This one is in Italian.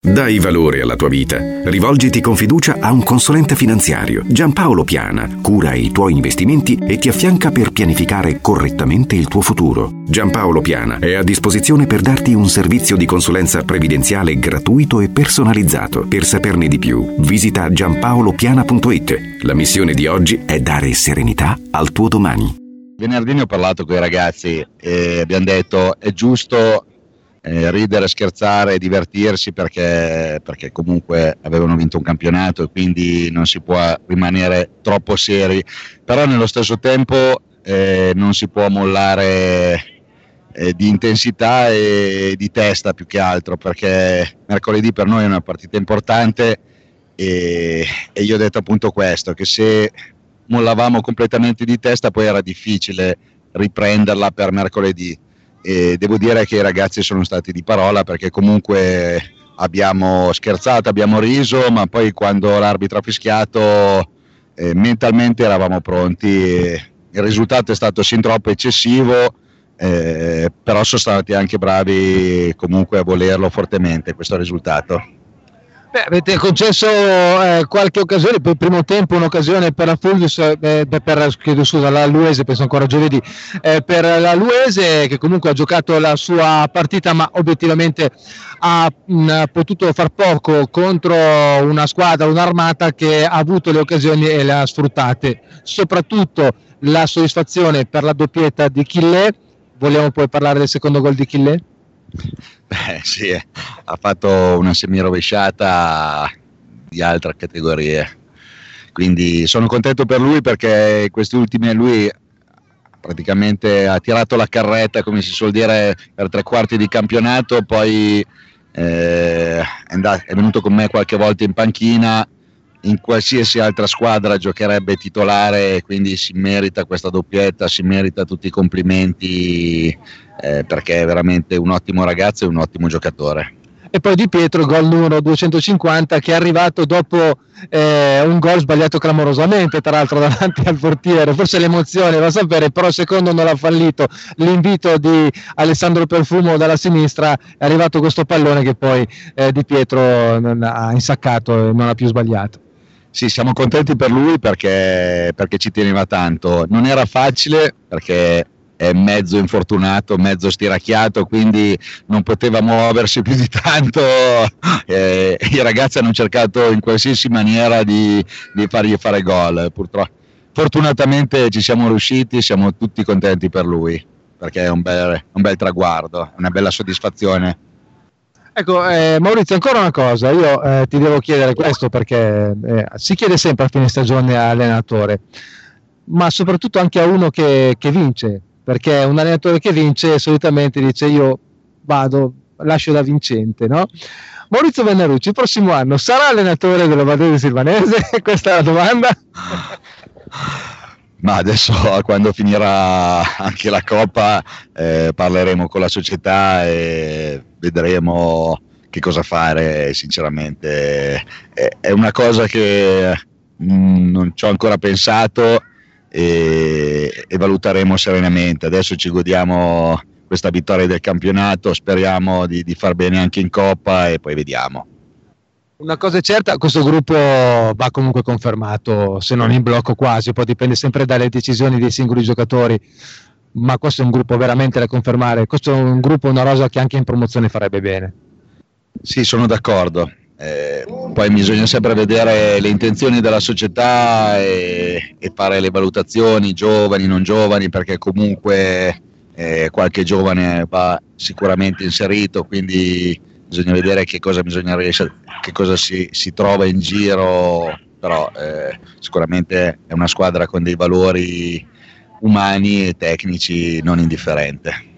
Dai valore alla tua vita. Rivolgiti con fiducia a un consulente finanziario. Giampaolo Piana cura i tuoi investimenti e ti affianca per pianificare correttamente il tuo futuro. Giampaolo Piana è a disposizione per darti un servizio di consulenza previdenziale gratuito e personalizzato. Per saperne di più, visita giampaolopiana.it. La missione di oggi è dare serenità al tuo domani. Venerdì ne ho parlato con i ragazzi e abbiamo detto è giusto ridere, scherzare, divertirsi perché comunque avevano vinto un campionato e quindi non si può rimanere troppo seri, però nello stesso tempo non si può mollare di intensità e di testa più che altro, perché mercoledì per noi è una partita importante e io ho detto appunto questo, che se mollavamo completamente di testa poi era difficile riprenderla per mercoledì. E devo dire che i ragazzi sono stati di parola, perché comunque abbiamo scherzato, abbiamo riso, ma poi quando l'arbitro ha fischiato mentalmente eravamo pronti. Il risultato è stato sin troppo eccessivo, però sono stati anche bravi comunque a volerlo fortemente questo risultato. Avete concesso qualche occasione, per il primo tempo un'occasione per la Fulvius, la Luese, penso ancora giovedì, per la Luese che comunque ha giocato la sua partita ma obiettivamente ha potuto far poco contro una squadra, un'armata che ha avuto le occasioni e le ha sfruttate, soprattutto la soddisfazione per la doppietta di Chillé. Vogliamo poi parlare del secondo gol di Chillé? Beh sì, ha fatto una semirovesciata di altre categorie, quindi sono contento per lui, perché questi ultimi lui praticamente ha tirato la carretta, come si suol dire, per 3/4 di campionato, poi è venuto con me qualche volta in panchina, in qualsiasi altra squadra giocherebbe titolare, quindi si merita questa doppietta, si merita tutti i complimenti, perché è veramente un ottimo ragazzo e un ottimo giocatore. E poi Di Pietro, gol numero 250, che è arrivato dopo un gol sbagliato clamorosamente, tra l'altro davanti al portiere, forse l'emozione va a sapere, però secondo non l'ha fallito l'invito di Alessandro Perfumo dalla sinistra, è arrivato questo pallone che poi Di Pietro non ha insaccato e non ha più sbagliato. Sì, siamo contenti per lui perché ci teneva tanto. Non era facile perché è mezzo infortunato, mezzo stiracchiato, quindi non poteva muoversi più di tanto. I ragazzi hanno cercato in qualsiasi maniera di fargli fare gol. Purtroppo, fortunatamente ci siamo riusciti, siamo tutti contenti per lui, perché è un bel traguardo, una bella soddisfazione. Ecco, Maurizio, ancora una cosa, io ti devo chiedere questo perché si chiede sempre a fine stagione all'allenatore, ma soprattutto anche a uno che vince, perché un allenatore che vince solitamente dice io vado, lascio da vincente, no? Maurizio Vennerucci, il prossimo anno sarà allenatore dell'Ovadeuse Silvanese? Questa è la domanda. Ma adesso, quando finirà anche la Coppa, parleremo con la società e vedremo che cosa fare. Sinceramente è una cosa che non ci ho ancora pensato e valuteremo serenamente. Adesso ci godiamo questa vittoria del campionato, speriamo di far bene anche in Coppa e poi vediamo. Una cosa è certa, questo gruppo va comunque confermato, se non in blocco quasi, poi dipende sempre dalle decisioni dei singoli giocatori, ma questo è un gruppo veramente da confermare, questo è un gruppo, una rosa che anche in promozione farebbe bene. Sì, sono d'accordo, poi bisogna sempre vedere le intenzioni della società e fare le valutazioni, giovani, non giovani, perché comunque qualche giovane va sicuramente inserito, quindi bisogna vedere che cosa si trova in giro, però sicuramente è una squadra con dei valori umani e tecnici non indifferente.